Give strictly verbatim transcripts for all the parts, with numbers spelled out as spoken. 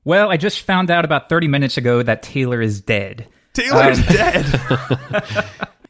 Well, I just found out about thirty minutes ago that Taylor is dead. Taylor's um, dead!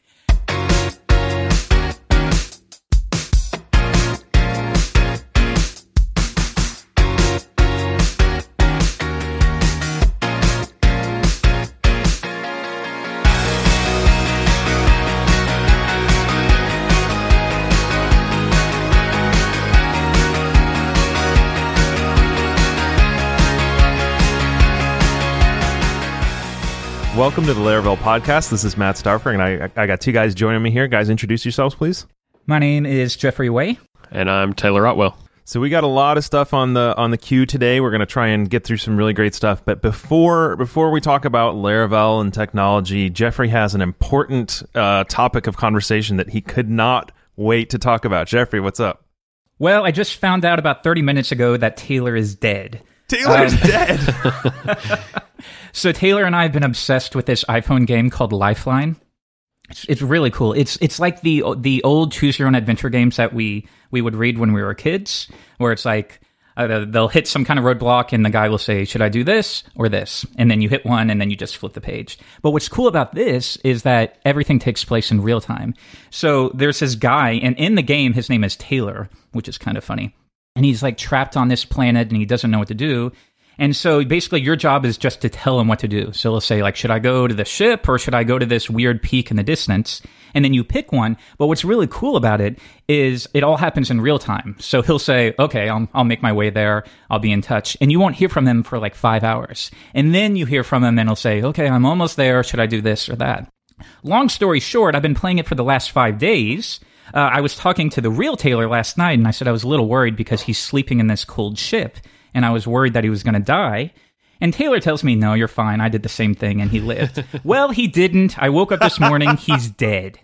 Welcome to the Laravel podcast. This is Matt Starfer, and I, I got two guys joining me here. Guys, introduce yourselves, please. My name is Jeffrey Way. And I'm Taylor Otwell. So we got a lot of stuff on the on the queue today. We're going to try and get through some really great stuff. But before before we talk about Laravel and technology, Jeffrey has an important uh, topic of conversation that he could not wait to talk about. Jeffrey, what's up? Well, I just found out about thirty minutes ago that Taylor is dead. Taylor's um, dead! So Taylor and I have been obsessed with this iPhone game called Lifeline. It's, it's really cool. It's it's like the the old choose your own adventure games that we we would read when we were kids, where it's like uh, they'll hit some kind of roadblock and the guy will say, "Should I do this or this?" And then you hit one and then you just flip the page. But what's cool about this is that everything takes place in real time. So there's this guy, and in the game his name is Taylor, which is kind of funny. And he's like trapped on this planet and he doesn't know what to do. And so basically your job is just to tell him what to do. So he'll say, like, should I go to the ship or should I go to this weird peak in the distance? And then you pick one. But what's really cool about it is it all happens in real time. So he'll say, okay, I'll, I'll make my way there. I'll be in touch. And you won't hear from him for like five hours. And then you hear from him and he'll say, okay, I'm almost there. Should I do this or that? Long story short, I've been playing it for the last five days. Uh, I was talking to the real Taylor last night and I said I was a little worried because he's sleeping in this cold ship. And I was worried that he was going to die. And Taylor tells me, no, you're fine. I did the same thing, and he lived. Well, he didn't. I woke up this morning. He's dead.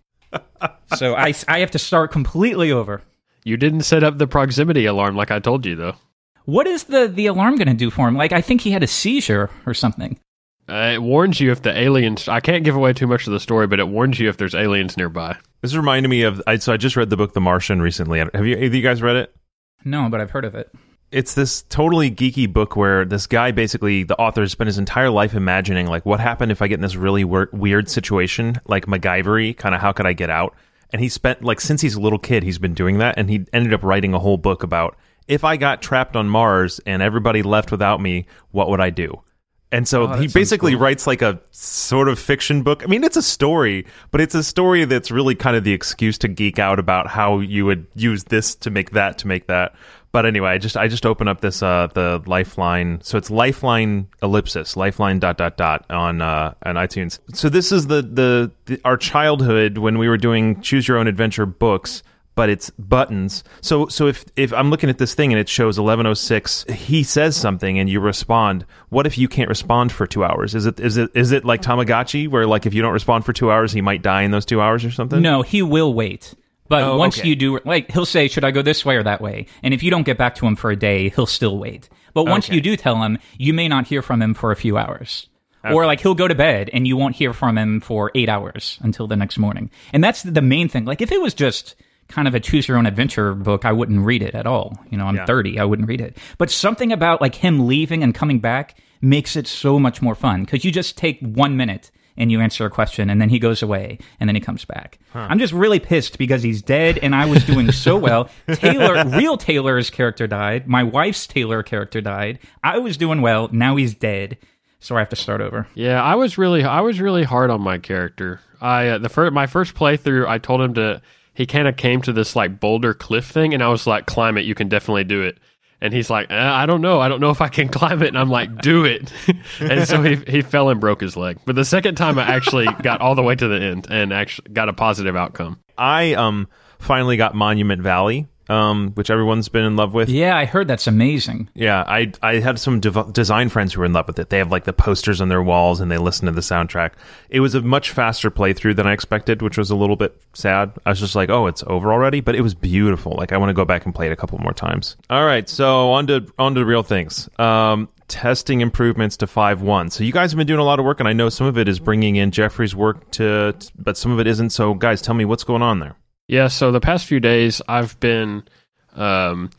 So I, I have to start completely over. You didn't set up the proximity alarm like I told you, though. What is the, the alarm going to do for him? Like, I think he had a seizure or something. Uh, it warns you if the aliens... I can't give away too much of the story, but it warns you if there's aliens nearby. This reminded me of... I, so I just read the book The Martian recently. Have you, have you guys read it? No, but I've heard of it. It's this totally geeky book where this guy, basically, the author, spent his entire life imagining, like, what happened if I get in this really wor- weird situation, like MacGyver-y, kind of how could I get out? And he spent, like, since he's a little kid, he's been doing that, and he ended up writing a whole book about, if I got trapped on Mars and everybody left without me, what would I do? And so oh, he basically cool. writes like a sort of fiction book. I mean, it's a story, but it's a story that's really kind of the excuse to geek out about how you would use this to make that to make that. But anyway, I just I just open up this uh, the Lifeline. So it's Lifeline ellipsis, Lifeline dot dot dot on uh, on iTunes. So this is the, the the our childhood when we were doing choose your own adventure books. But it's buttons. So so if, if I'm looking at this thing and it shows eleven oh six, he says something and you respond. What if you can't respond for two hours? Is it is it is it like Tamagotchi where like if you don't respond for two hours, he might die in those two hours or something? No, he will wait. But oh, once okay. you do, like, he'll say, should I go this way or that way? And if you don't get back to him for a day, he'll still wait. But once okay. you do tell him, you may not hear from him for a few hours. Okay. Or, like, he'll go to bed and you won't hear from him for eight hours until the next morning. And that's the main thing. Like, if it was just kind of a choose-your-own-adventure book, I wouldn't read it at all. You know, I'm yeah. thirty, I wouldn't read it. But something about, like, him leaving and coming back makes it so much more fun. Because you just take one minute and you answer a question, and then he goes away, and then he comes back. Huh. I'm just really pissed because he's dead, and I was doing so well. Taylor, real Taylor's character died. My wife's Taylor character died. I was doing well. Now he's dead, so I have to start over. Yeah, I was really, I was really hard on my character. I uh, the first, my first playthrough, I told him to. He kind of came to this like boulder cliff thing, and I was like, "Climb it. You can definitely do it." And he's like, eh, I don't know. I don't know if I can climb it. And I'm like, do it. And so he he fell and broke his leg. But the second time I actually got all the way to the end and actually got a positive outcome. I um finally got Monument Valley, um, which everyone's been in love with. Yeah, I heard that's amazing. Yeah, I I had some dev- design friends who were in love with it. They have like the posters on their walls and they listen to the soundtrack. It was a much faster playthrough than I expected, which was a little bit sad. I was just like, oh, it's over already? But it was beautiful. Like, I want to go back and play it a couple more times. All right, so on to, on to the real things. Um, testing improvements to five point one. So you guys have been doing a lot of work, and I know some of it is bringing in Jeffrey's work, to, but some of it isn't. So guys, tell me what's going on there. Yeah, so the past few days, I've been um,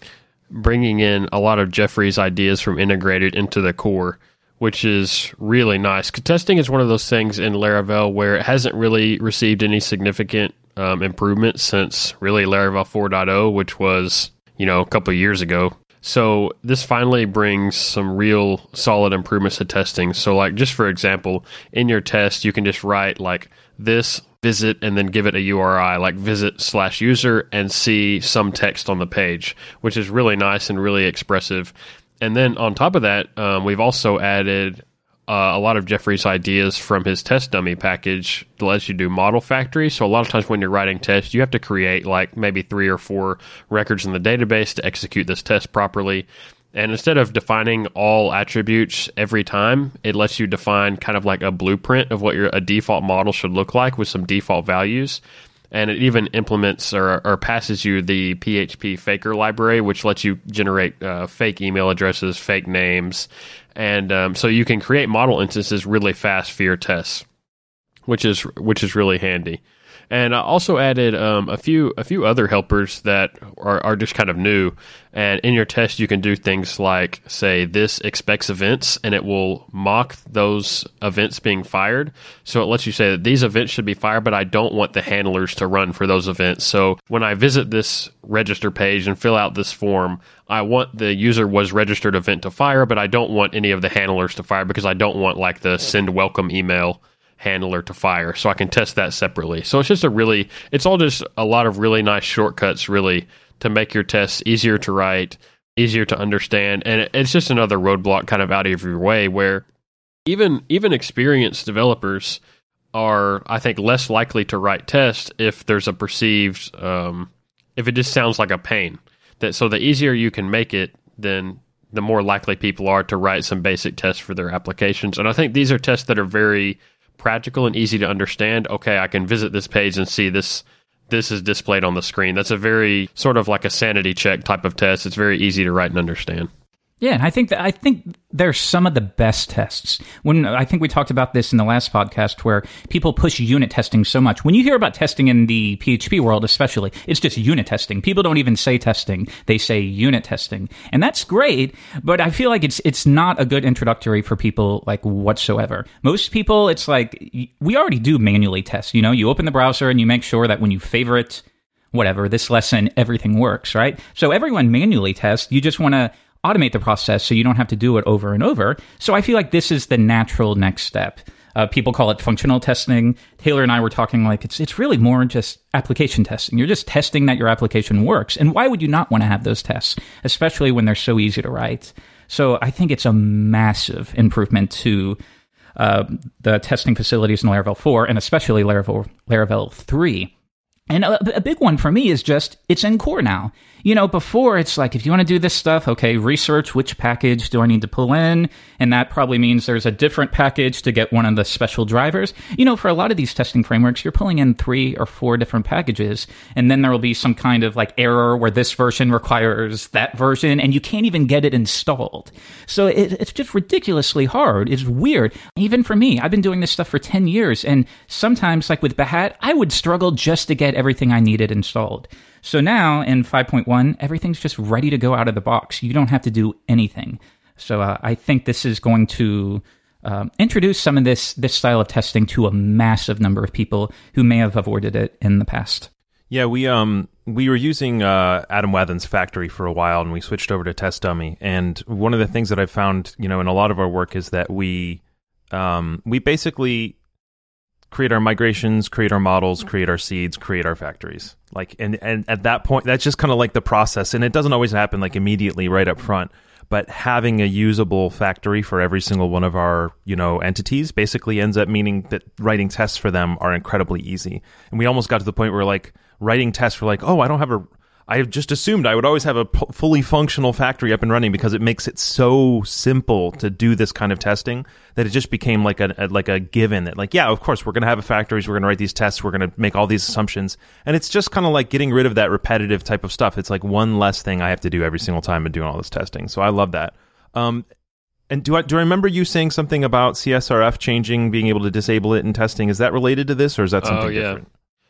bringing in a lot of Jeffrey's ideas from Integrated into the core, which is really nice. Testing is one of those things in Laravel where it hasn't really received any significant um, improvement since really Laravel four point oh, which was, you know, a couple of years ago. So this finally brings some real solid improvements to testing. So like, just for example, in your test, you can just write like this visit and then give it a U R I, like visit slash user, and see some text on the page, which is really nice and really expressive. And then on top of that, um, we've also added uh, a lot of Jeffrey's ideas from his test dummy package that lets you do model factory. So a lot of times when you're writing tests, you have to create like maybe three or four records in the database to execute this test properly. And instead of defining all attributes every time, it lets you define kind of like a blueprint of what your a default model should look like with some default values. And it even implements or, or passes you the P H P Faker library, which lets you generate uh, fake email addresses, fake names. And um, so you can create model instances really fast for your tests, which is which is really handy. And I also added um, a few a few other helpers that are, are just kind of new. And in your test, you can do things like, say, this expects events, and it will mock those events being fired. So it lets you say that these events should be fired, but I don't want the handlers to run for those events. So when I visit this register page and fill out this form, I want the user was registered event to fire, but I don't want any of the handlers to fire because I don't want like the send welcome email handler to fire, so I can test that separately. So it's just a really, it's all just a lot of really nice shortcuts, really, to make your tests easier to write, easier to understand, and it's just another roadblock kind of out of your way where even even experienced developers are, I think, less likely to write tests if there's a perceived, um, if it just sounds like a pain. That so the easier you can make it, then the more likely people are to write some basic tests for their applications. And I think these are tests that are very practical and easy to understand. Okay, I can visit this page and see this this is displayed on the screen. That's a very sort of like a sanity check type of test. It's very easy to write and understand. Yeah, and I think that I think they're some of the best tests. When I think we talked about this in the last podcast, where people push unit testing so much. When you hear about testing in the P H P world, especially, it's just unit testing. People don't even say testing; they say unit testing, and that's great. But I feel like it's it's not a good introductory for people like whatsoever. Most people, it's like we already do manually test. You know, you open the browser and you make sure that when you favorite whatever this lesson, everything works, right? So everyone manually tests. You just want to automate the process so you don't have to do it over and over. So I feel like this is the natural next step. Uh, people call it functional testing. Taylor and I were talking like it's it's really more just application testing. You're just testing that your application works. And why would you not want to have those tests, especially when they're so easy to write? So I think it's a massive improvement to uh, the testing facilities in Laravel four and especially Laravel, Laravel three. And a, a big one for me is just, it's in core now. You know, before it's like, if you want to do this stuff, okay, research which package do I need to pull in? And that probably means there's a different package to get one of the special drivers. You know, for a lot of these testing frameworks, you're pulling in three or four different packages, and then there will be some kind of like error where this version requires that version, and you can't even get it installed. So it, it's just ridiculously hard. It's weird. Even for me, I've been doing this stuff for ten years, and sometimes, like with Behat, I would struggle just to get everything I needed installed. So now in five point one, everything's just ready to go out of the box. You don't have to do anything. So uh, I think this is going to um, introduce some of this this style of testing to a massive number of people who may have avoided it in the past. Yeah, we um we were using uh, Adam Wathan's Factory for a while, and we switched over to Test Dummy. And one of the things that I've found, you know, in a lot of our work is that we um, we basically create our migrations, create our models, create our seeds, create our factories. Like, and, and at that point, that's just kind of like the process. And it doesn't always happen like immediately right up front, but having a usable factory for every single one of our, you know, entities basically ends up meaning that writing tests for them are incredibly easy. And we almost got to the point where like writing tests for like, oh, I don't have a, I just assumed I would always have a p- fully functional factory up and running because it makes it so simple to do this kind of testing that it just became like a, a like a given that like, yeah, of course, we're going to have a factories, we're going to write these tests, we're going to make all these assumptions. And it's just kind of like getting rid of that repetitive type of stuff. It's like one less thing I have to do every single time in doing all this testing. So I love that. Um, and do I, do I remember you saying something about C S R F changing, being able to disable it in testing? Is that related to this or is that something oh, yeah. different?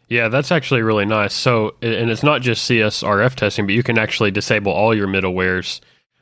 Yeah, that's actually really nice. So, and it's not just C S R F testing, but you can actually disable all your middlewares,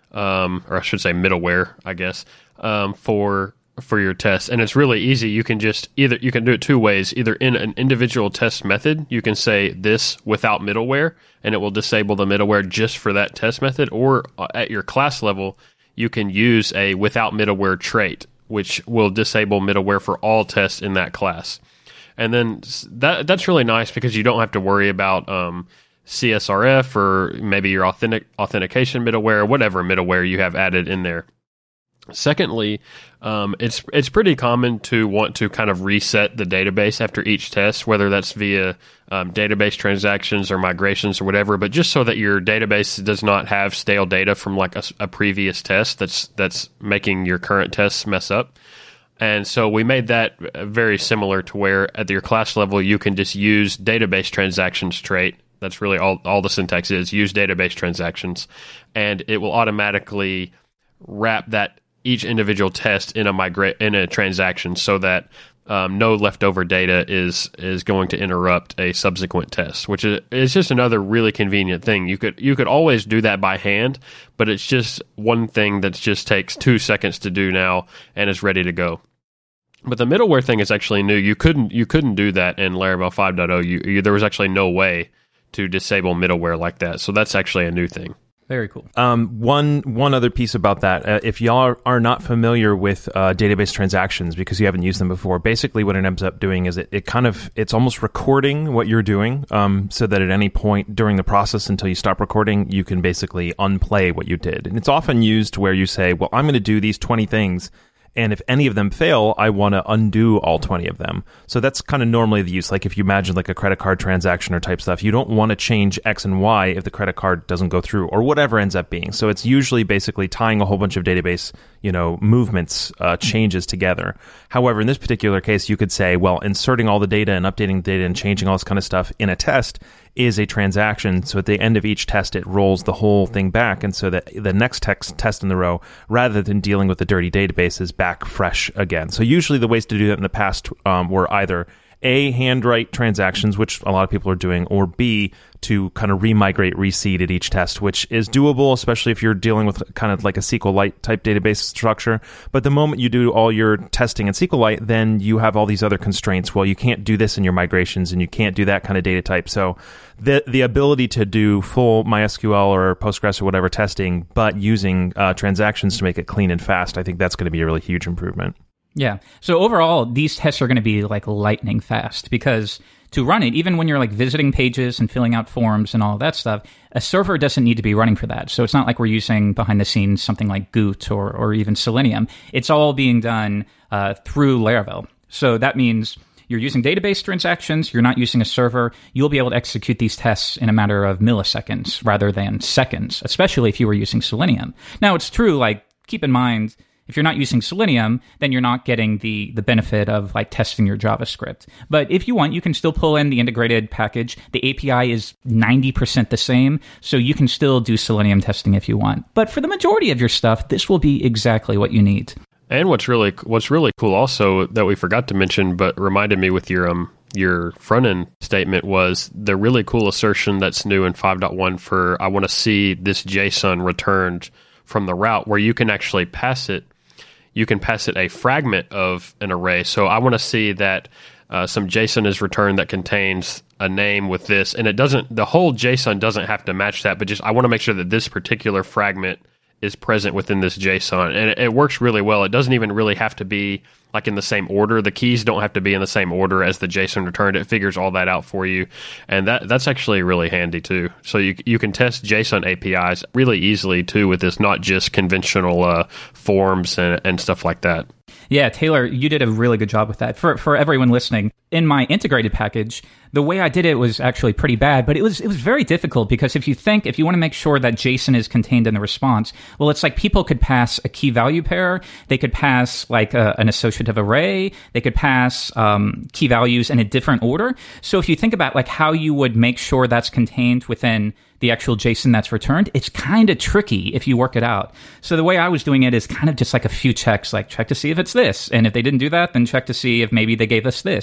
um, or I should say middleware, I guess, um, for for your tests. And it's really easy. You can just either you can do it two ways. Either in an individual test method, you can say this without middleware, and it will disable the middleware just for that test method. Or at your class level, you can use a without middleware trait, which will disable middleware for all tests in that class. And then that that's really nice because you don't have to worry about um, C S R F or maybe your authentic authentication middleware, whatever middleware you have added in there. Secondly, um, it's it's pretty common to want to kind of reset the database after each test, whether that's via um, database transactions or migrations or whatever. But just so that your database does not have stale data from like a, a previous test that's that's making your current tests mess up. And so we made that very similar to where at your class level, you can just use database transactions trait. That's really all, all the syntax is, use database transactions. And it will automatically wrap that each individual test in a migrate in a transaction so that um, no leftover data is is going to interrupt a subsequent test, which is, is just another really convenient thing. You could you could always do that by hand, but it's just one thing that just takes two seconds to do now and is ready to go. But the middleware thing is actually new. You couldn't you couldn't do that in Laravel five point oh. You, you, there was actually no way to disable middleware like that. So that's actually a new thing. Very cool. Um, one one other piece about that, uh, if y'all are, are not familiar with uh, database transactions because you haven't used them before, basically what it ends up doing is it, it kind of, it's almost recording what you're doing um, so that at any point during the process until you stop recording, you can basically unplay what you did. And it's often used where you say, well, I'm going to do these twenty things. And if any of them fail, I want to undo all twenty of them. So that's kind of normally the use. Like if you imagine like a credit card transaction or type stuff, you don't want to change X and Y if the credit card doesn't go through or whatever ends up being. So it's usually basically tying a whole bunch of database, you know, movements, uh, changes together. However, in this particular case, you could say, well, inserting all the data and updating the data and changing all this kind of stuff in a test is a transaction. So at the end of each test, it rolls the whole thing back. And so that the next text test in the row, rather than dealing with the dirty database, is back fresh again. So usually the ways to do that in the past um, were either A, handwrite transactions, which a lot of people are doing, or B, to kind of remigrate, reseed at each test, which is doable, especially if you're dealing with kind of like a SQLite type database structure. But the moment you do all your testing in SQLite, then you have all these other constraints. Well, you can't do this in your migrations, and you can't do that kind of data type. So the the ability to do full MySQL or Postgres or whatever testing, but using uh, transactions to make it clean and fast, I think that's going to be a really huge improvement. Yeah. So overall, these tests are going to be like lightning fast because to run it, even when you're like visiting pages and filling out forms and all of that stuff, a server doesn't need to be running for that. So it's not like we're using behind the scenes something like Goot or, or even Selenium. It's all being done uh, through Laravel. So that means you're using database transactions, you're not using a server, you'll be able to execute these tests in a matter of milliseconds rather than seconds, especially if you were using Selenium. Now, it's true, like, keep in mind, if you're not using Selenium, then you're not getting the, the benefit of like testing your JavaScript. But if you want, you can still pull in the integrated package. The A P I is ninety percent the same, so you can still do Selenium testing if you want. But for the majority of your stuff, this will be exactly what you need. And what's really what's really cool also that we forgot to mention, but reminded me with your um your front end statement was the really cool assertion that's new in five point one for I want to see this JSON returned from the route, where you can actually pass it. You can pass it a fragment of an array. So I want to see that uh, some JSON is returned that contains a name with this, and it doesn't. The whole JSON doesn't have to match that, but just I want to make sure that this particular fragment is present within this JSON, and it, it works really well. It doesn't even really have to be like in the same order. The keys don't have to be in the same order as the JSON returned. It figures all that out for you, and that that's actually really handy too. So you you can test JSON A P Is really easily too with this, not just conventional uh, forms and, and stuff like that. Yeah, Taylor, you did a really good job with that. For for everyone listening, in my integrated package, the way I did it was actually pretty bad, but it was it was very difficult because if you think, if you want to make sure that JSON is contained in the response, well, it's like people could pass a key value pair, they could pass like a, an associative array, they could pass um, key values in a different order. So if you think about like how you would make sure that's contained within the actual JSON that's returned, it's kind of tricky if you work it out. So the way I was doing it is kind of just like a few checks, like check to see if it's this. And if they didn't do that, then check to see if maybe they gave us this.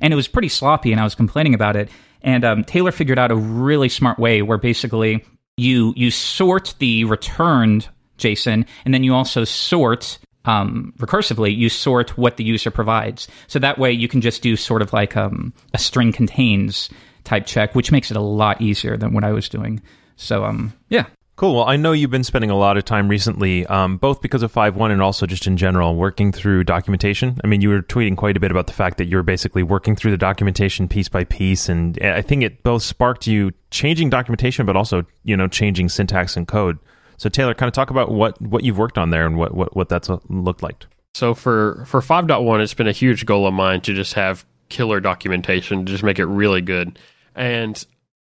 and it was pretty sloppy, and I was complaining about it. And um, Taylor figured out a really smart way where basically you you sort the returned JSON, and then you also sort um, recursively, you sort what the user provides. So that way you can just do sort of like um, a string contains type check, which makes it a lot easier than what I was doing. So um, yeah. Cool. Well, I know you've been spending a lot of time recently, um, both because of five point one and also just in general, working through documentation. I mean, you were tweeting quite a bit about the fact that you're basically working through the documentation piece by piece, and I think it both sparked you changing documentation, but also, you know, changing syntax and code. So, Taylor, kind of talk about what, what you've worked on there and what, what, what that's looked like. So for, for five point one, it's been a huge goal of mine to just have killer documentation, to just make it really good. And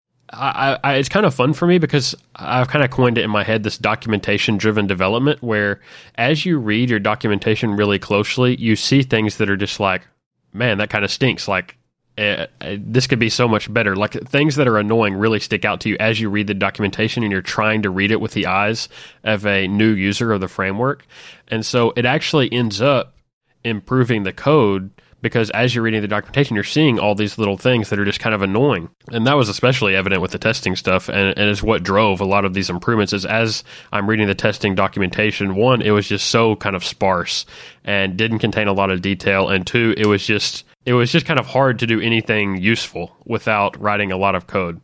I, I, it's kind of fun for me because I've kind of coined it in my head, this documentation-driven development, where as you read your documentation really closely, you see things that are just like, man, that kind of stinks. Like, uh, uh, this could be so much better. Like, things that are annoying really stick out to you as you read the documentation and you're trying to read it with the eyes of a new user of the framework. And so it actually ends up improving the code, because as you're reading the documentation, you're seeing all these little things that are just kind of annoying. And that was especially evident with the testing stuff, and, and is what drove a lot of these improvements. Is as I'm reading the testing documentation, one, it was just so kind of sparse and didn't contain a lot of detail, and two, it was just it was just kind of hard to do anything useful without writing a lot of code.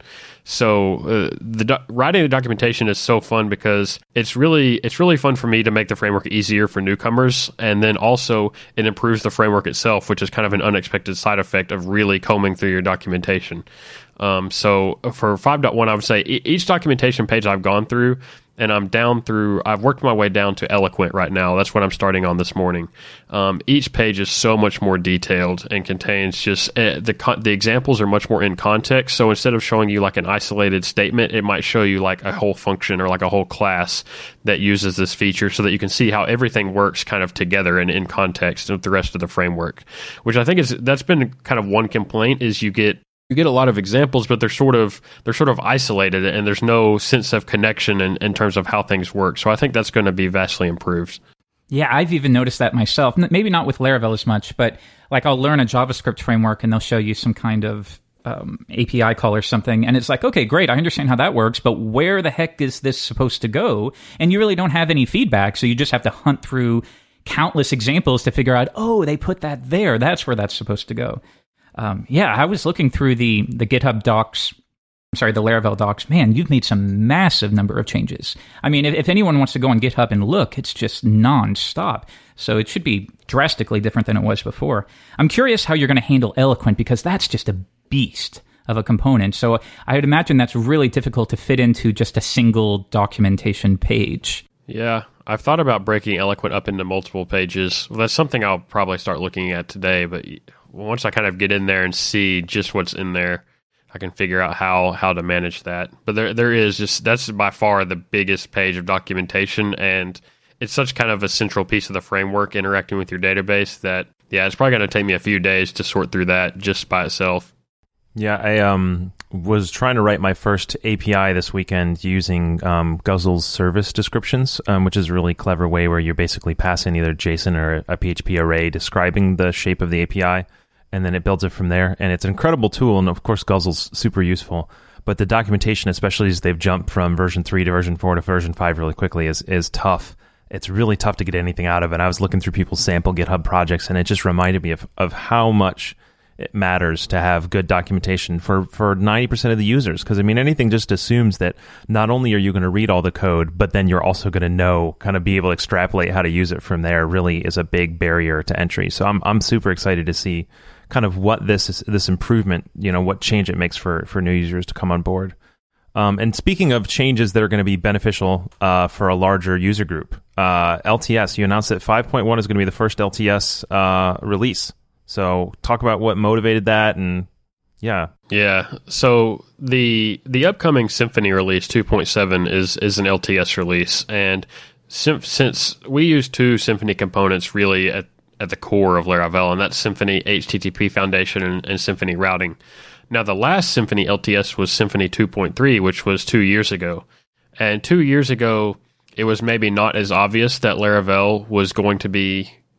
So uh, the do- writing the documentation is so fun because it's really it's really fun for me to make the framework easier for newcomers, and then also it improves the framework itself, which is kind of an unexpected side effect of really combing through your documentation. Um, so for five point one, I would say e- each documentation page I've gone through, and I'm down through, I've worked my way down to Eloquent right now. That's what I'm starting on this morning. Um, each page is so much more detailed and contains just, uh, the con- the examples are much more in context. So instead of showing you like an isolated statement, it might show you like a whole function or like a whole class that uses this feature, so that you can see how everything works kind of together and in context with the rest of the framework, which I think is, that's been kind of one complaint, is you get You get a lot of examples, but they're sort of they're sort of isolated, and there's no sense of connection in, in terms of how things work. So I think that's going to be vastly improved. Yeah, I've even noticed that myself. Maybe not with Laravel as much, but like I'll learn a JavaScript framework and they'll show you some kind of um, A P I call or something, and it's like, okay, great, I understand how that works, but where the heck is this supposed to go? And you really don't have any feedback, so you just have to hunt through countless examples to figure out, oh, they put that there. That's where that's supposed to go. Um, yeah, I was looking through the, the GitHub docs, I'm sorry, the Laravel docs. Man, you've made some massive number of changes. I mean, if, if anyone wants to go on GitHub and look, it's just nonstop. So it should be drastically different than it was before. I'm curious how you're going to handle Eloquent, because that's just a beast of a component. So I would imagine that's really difficult to fit into just a single documentation page. Yeah, I've thought about breaking Eloquent up into multiple pages. Well, that's something I'll probably start looking at today, but once I kind of get in there and see just what's in there, I can figure out how, how to manage that. But there there is just, that's by far the biggest page of documentation, and it's such kind of a central piece of the framework interacting with your database that, yeah, it's probably going to take me a few days to sort through that just by itself. Yeah, I um was trying to write my first A P I this weekend using um, Guzzle's service descriptions, um, which is a really clever way where you're basically passing either JSON or a P H P array describing the shape of the A P I, and then it builds it from there. And it's an incredible tool, and of course Guzzle's super useful. But the documentation, especially as they've jumped from version three to version four to version five really quickly, is is tough. It's really tough to get anything out of it. I was looking through people's sample GitHub projects, and it just reminded me of, of how much it matters to have good documentation for, for ninety percent of the users. Because, I mean, anything just assumes that not only are you going to read all the code, but then you're also going to know, kind of be able to extrapolate how to use it from there, really is a big barrier to entry. So I'm I'm super excited to see kind of what this is, this improvement, you know, what change it makes for, for new users to come on board. Um, and speaking of changes that are going to be beneficial uh, for a larger user group, uh, L T S, you announced that five point one is going to be the first L T S uh, release. So talk about what motivated that, and yeah. Yeah, so the the upcoming Symfony release two point seven is is an L T S release, and sim- since we use two Symfony components really at, at the core of Laravel, and that's Symfony H T T P Foundation and, and Symfony Routing. Now, the last Symfony L T S was Symfony two point three, which was two years ago. And two years ago, it was maybe not as obvious that Laravel was going to be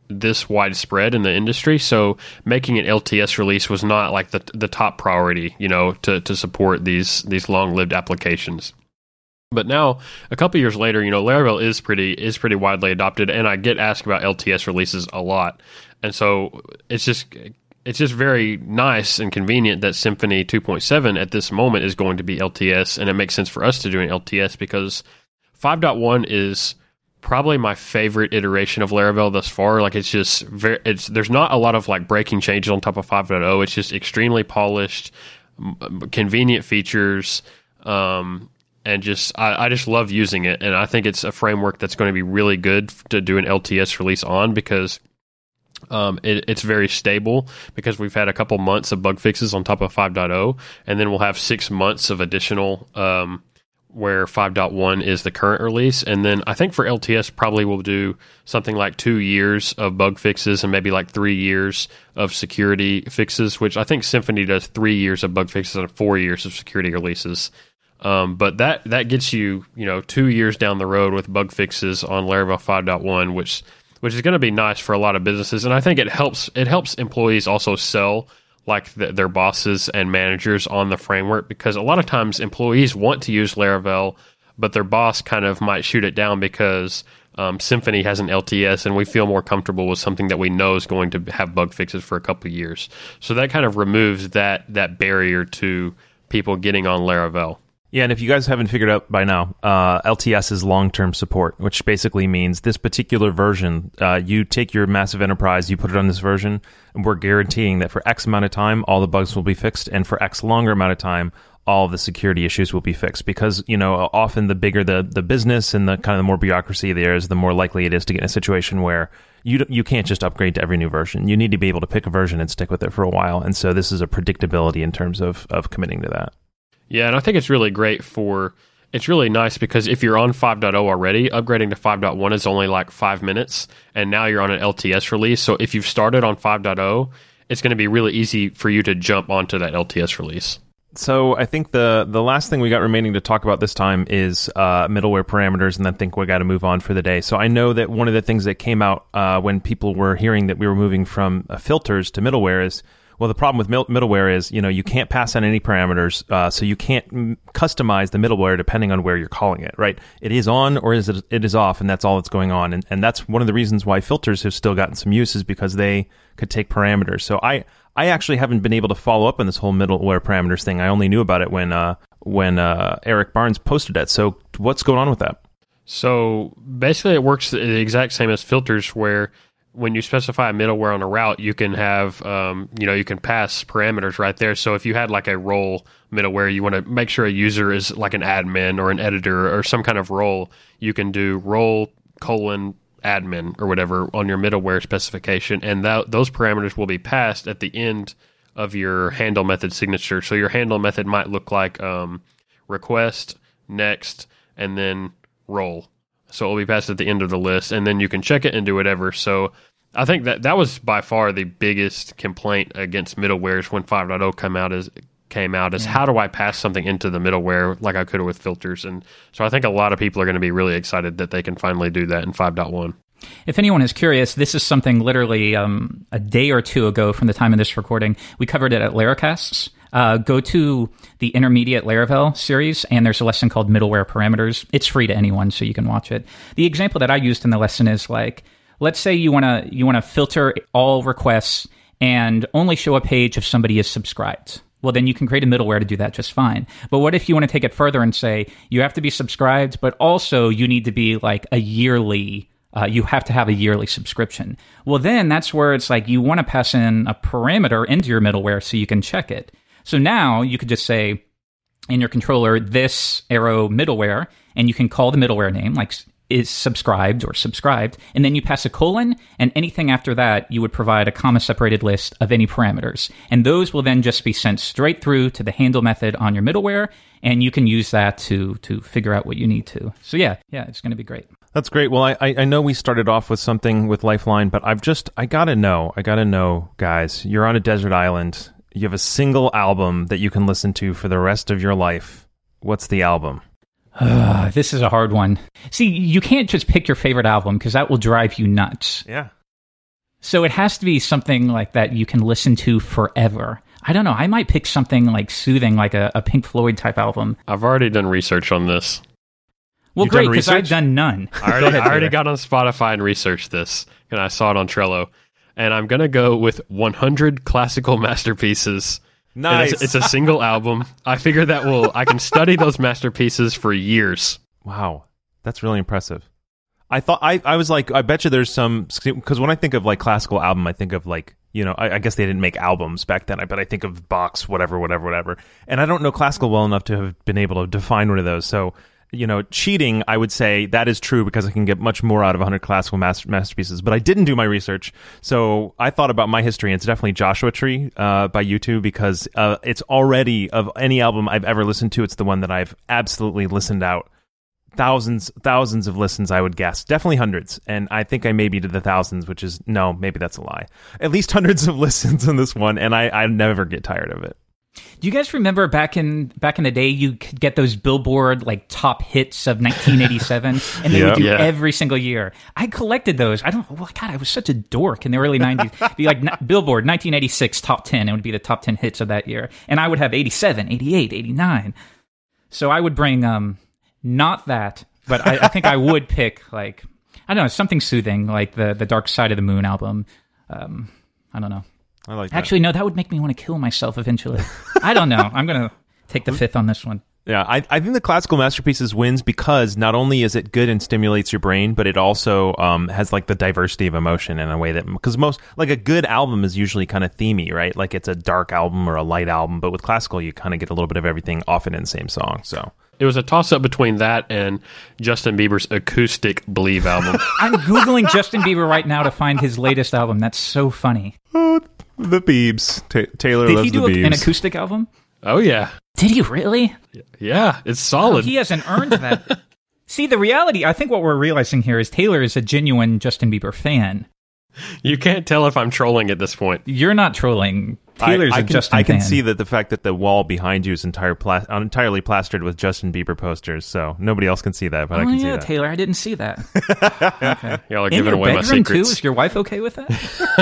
this widespread in the industry. So making an L T S release was not like the the top priority, you know, to to support these these long-lived applications. But now, a couple years later, you know, Laravel is pretty is pretty widely adopted, and I get asked about L T S releases a lot. And so it's just it's just very nice and convenient that Symfony two point seven at this moment is going to be L T S, and it makes sense for us to do an L T S because five point one is probably my favorite iteration of Laravel thus far. Like it's just very, it's there's not a lot of like breaking changes on top of five point oh. It's just extremely polished, m- convenient features, um, and just I, I just love using it. And I think it's a framework that's going to be really good to do an L T S release on because um, it, it's very stable. Because we've had a couple months of bug fixes on top of five point oh, and then we'll have six months of additional. Um, where five point one is the current release. And then I think for L T S probably we'll do something like two years of bug fixes and maybe like three years of security fixes, which I think Symfony does three years of bug fixes and four years of security releases. Um, but that, that gets you, you know, two years down the road with bug fixes on Laravel five point one, which which is going to be nice for a lot of businesses. And I think it helps it helps employees also sell like the, their bosses and managers on the framework, because a lot of times employees want to use Laravel, but their boss kind of might shoot it down because um, Symfony has an L T S and we feel more comfortable with something that we know is going to have bug fixes for a couple of years. So that kind of removes that that barrier to people getting on Laravel. Yeah, and if you guys haven't figured out by now, uh, L T S is long-term support, which basically means this particular version, uh, you take your massive enterprise, you put it on this version, and we're guaranteeing that for X amount of time, all the bugs will be fixed, and for X longer amount of time, all of the security issues will be fixed. Because, you know, often the bigger the, the business and the kind of the more bureaucracy there is, the more likely it is to get in a situation where you you can't just upgrade to every new version. You need to be able to pick a version and stick with it for a while. And so this is a predictability in terms of, of committing to that. Yeah, and I think it's really great for, it's really nice because if you're on five point oh already, upgrading to five point one is only like five minutes, and now you're on an L T S release. So if you've started on five point oh, it's going to be really easy for you to jump onto that L T S release. So I think the the last thing we got remaining to talk about this time is uh, middleware parameters, and then I think we got to move on for the day. So I know that one of the things that came out uh, when people were hearing that we were moving from uh, filters to middleware is, well, the problem with mil- middleware is, you know, you can't pass on any parameters, uh, so you can't m- customize the middleware depending on where you're calling it, right? It is on or is it, it is off, and that's all that's going on. And, and that's one of the reasons why filters have still gotten some use, is because they could take parameters. So I, I actually haven't been able to follow up on this whole middleware parameters thing. I only knew about it when uh, when uh, Eric Barnes posted it. So what's going on with that? So basically it works the exact same as filters, where when you specify a middleware on a route, you can have, um, you know, you can pass parameters right there. So if you had like a role middleware, you want to make sure a user is like an admin or an editor or some kind of role, you can do role colon admin or whatever on your middleware specification. And that, those parameters will be passed at the end of your handle method signature. So your handle method might look like um, request, next, and then role. So it'll be passed at the end of the list, and then you can check it and do whatever. So I think that that was by far the biggest complaint against middlewares when five point oh came out is came out is yeah. How do I pass something into the middleware like I could with filters? And so I think a lot of people are going to be really excited that they can finally do that in five point one. If anyone is curious, this is something literally um, a day or two ago from the time of this recording. We covered it at Laracasts. Uh, go to the Intermediate Laravel series, and there's a lesson called Middleware Parameters. It's free to anyone, so you can watch it. The example that I used in the lesson is like, let's say you want to you want to filter all requests and only show a page if somebody is subscribed. Well, then you can create a middleware to do that just fine. But what if you want to take it further and say you have to be subscribed, but also you need to be like a yearly Uh, you have to have a yearly subscription. Well, then that's where it's like you want to pass in a parameter into your middleware so you can check it. So now you could just say in your controller, this arrow middleware, and you can call the middleware name, like is subscribed or subscribed, and then you pass a colon, and anything after that, you would provide a comma-separated list of any parameters. And those will then just be sent straight through to the handle method on your middleware, and you can use that to to figure out what you need to. So yeah, yeah, it's going to be great. That's great. Well, I I know we started off with something with Lifeline, but I've just, I gotta know, I gotta know, guys, you're on a desert island. You have a single album that you can listen to for the rest of your life. What's the album? Uh, this is a hard one. See, you can't just pick your favorite album because that will drive you nuts. Yeah. So it has to be something like that you can listen to forever. I don't know. I might pick something like soothing, like a, a Pink Floyd type album. I've already done research on this. Well, You've great, done because I've research? done none. I already, I already got on Spotify and researched this, and I saw it on Trello. And I'm going to go with one hundred classical masterpieces. Nice. It's, it's a single album. I figure that will I can study those masterpieces for years. Wow, that's really impressive. I thought I, I was like, I bet you there's some, because when I think of like classical album, I think of like, you know, I, I guess they didn't make albums back then, but I think of Bach's whatever, whatever, whatever. And I don't know classical well enough to have been able to define one of those. So, you know, cheating, I would say that is true because I can get much more out of one hundred classical master- masterpieces. But I didn't do my research. So I thought about my history, and it's definitely Joshua Tree uh, by U two because uh, it's already, of any album I've ever listened to, it's the one that I've absolutely listened out. Thousands, thousands of listens, I would guess. Definitely hundreds. And I think I maybe did the thousands, which is, no, maybe that's a lie. At least hundreds of listens on this one, and I, I never get tired of it. Do you guys remember back in back in the day, you could get those Billboard like top hits of nineteen eighty-seven, and they Yeah. would do Yeah. every single year. I collected those. I don't. Well, God, I was such a dork in the early nineties. Be like n- Billboard nineteen eighty-six top ten. It would be the top ten hits of that year, and I would have eighty-seven, eighty-eight, eighty-nine. So I would bring um not that, but I, I think I would pick like I don't know something soothing like the the Dark Side of the Moon album. Um, I don't know. I like that. Actually, no, that would make me want to kill myself eventually. I don't know. I'm going to take the fifth on this one. Yeah, I, I think the classical masterpieces wins because not only is it good and stimulates your brain, but it also um, has like the diversity of emotion in a way that, because most, like a good album is usually kind of themey, right? Like it's a dark album or a light album, but with classical, you kind of get a little bit of everything often in the same song, so. It was a toss-up between that and Justin Bieber's acoustic Believe album. I'm Googling Justin Bieber right now to find his latest album. That's so funny. Oh, the Biebs. Ta- Taylor Did loves he do the a, Biebs. an acoustic album? Oh, yeah. Did he really? Yeah, it's Oh, solid. he hasn't earned that. See, the reality, I think what we're realizing here is Taylor is a genuine Justin Bieber fan. You can't tell if I'm trolling at this point. You're not trolling. Taylor's I, I a can, Justin I can fan. see that the fact that the wall behind you is entire pla- entirely plastered with Justin Bieber posters, so nobody else can see that, but Oh, I can yeah, see that. Taylor, I didn't see that. Okay. Y'all are In giving your away my bedroom, too? secrets. Is your wife okay with that?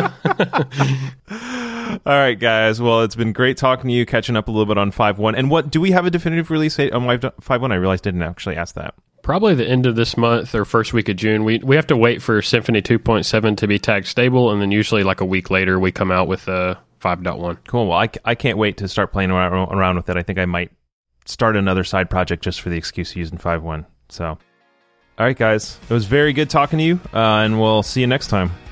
All right, guys. Well, it's been great talking to you, catching up a little bit on five one. And what do we have a definitive release date on five one? I realized I didn't actually ask that. Probably the end of this month or first week of June. We we have to wait for Symphony two point seven to be tagged stable, and then usually like a week later we come out with uh, five point one. Cool. Well, I, I can't wait to start playing around, around with it. I think I might start another side project just for the excuse of using five one. So, all right, guys. It was very good talking to you, uh, and we'll see you next time.